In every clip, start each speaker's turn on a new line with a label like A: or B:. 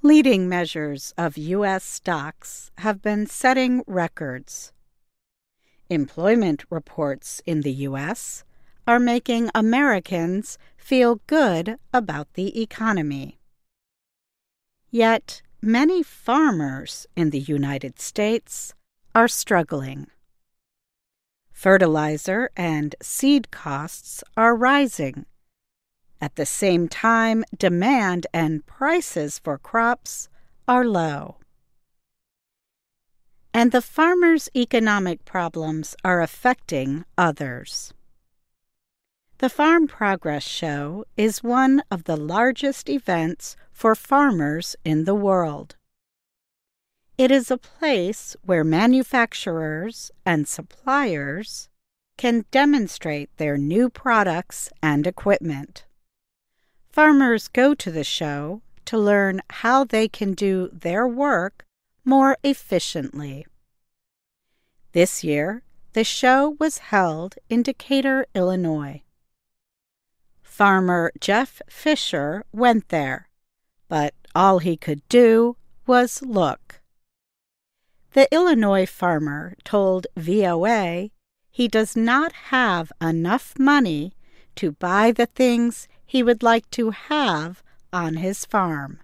A: Leading measures of U.S. stocks have been setting records. Employment reports in the U.S. are making Americans feel good about the economy. Yet, many farmers in the United States are struggling. Fertilizer and seed costs are rising. At the same time, demand and prices for crops are low. And the farmers' economic problems are affecting others. The Farm Progress Show is one of the largest events for farmers in the world. It is a place where manufacturers and suppliers can demonstrate their new products and equipment. Farmers go to the show to learn how they can do their work more efficiently. This year, the show was held in Decatur, Illinois. Farmer Jeff Fisher went there, but all he could do was look. The Illinois farmer told VOA he does not have enough money to buy the things he would like to have on his farm.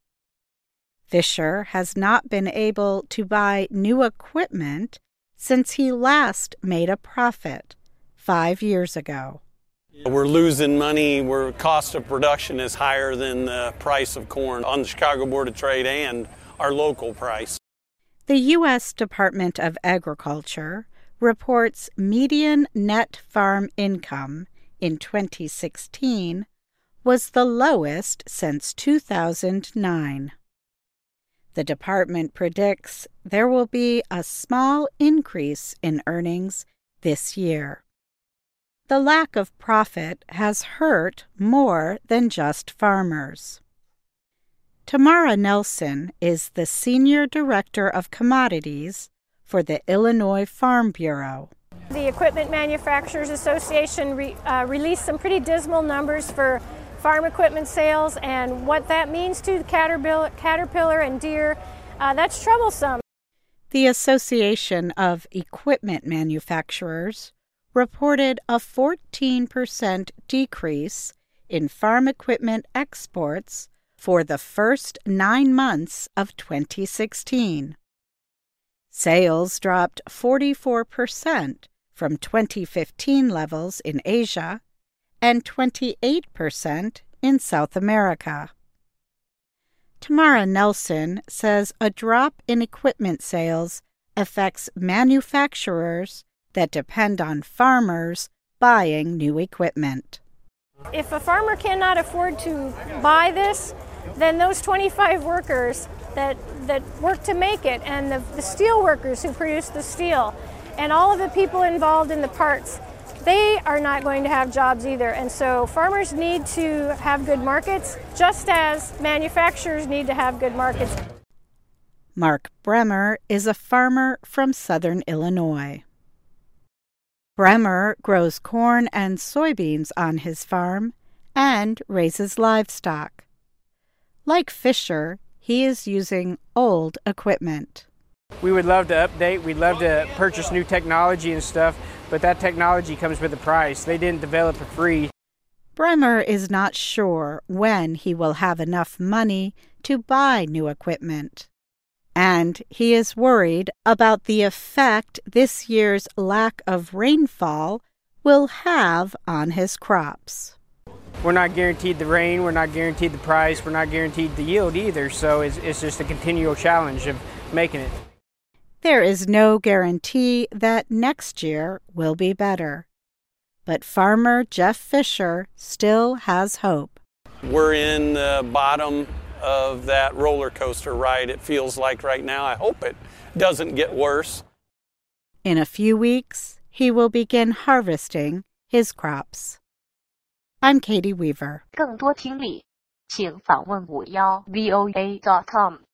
A: Fisher has not been able to buy new equipment since he last made a profit 5 years ago.
B: We're losing money where cost of production is higher than the price of corn on the Chicago Board of Trade and our local price.
A: The U.S. Department of Agriculture reports median net farm income in 2016 was the lowest since 2009. The department predicts there will be a small increase in earnings this year. The lack of profit has hurt more than just farmers. Tamara Nelson is the Senior Director of Commodities for the Illinois Farm Bureau.
C: The Equipment Manufacturers Association released some pretty dismal numbers for farm equipment sales, and what that means to Caterpillar and Deere, that's troublesome.
A: The Association of Equipment Manufacturers reported a 14% decrease in farm equipment exports for the first 9 months of 2016. Sales dropped 44% from 2015 levels in Asia and 28% in South America. Tamara Nelson says a drop in equipment sales affects manufacturers that depend on farmers buying new equipment.
C: If a farmer cannot afford to buy this, then those 25 workers that work to make it, and the steel workers who produce the steel, and all of the people involved in the parts, they are not going to have jobs either. And so farmers need to have good markets, just as manufacturers need to have good markets.
A: Mark Bremer is a farmer from southern Illinois. Bremer grows corn and soybeans on his farm and raises livestock. Like Fisher, he is using old equipment.
D: We would love to update, we'd love to purchase new technology and stuff, but that technology comes with a price. They didn't develop it free.
A: Bremer is not sure when he will have enough money to buy new equipment. And he is worried about the effect this year's lack of rainfall will have on his crops.
D: We're not guaranteed the rain, we're not guaranteed the price, we're not guaranteed the yield either, so it's just a continual challenge of making it.
A: There is no guarantee that next year will be better. But farmer Jeff Fisher still has hope.
B: We're in the bottom of that roller coaster ride, it feels like right now. I hope it doesn't get worse.
A: In a few weeks, he will begin harvesting his crops. I'm Katie Weaver.
E: 更多听力，请访问51voa.com。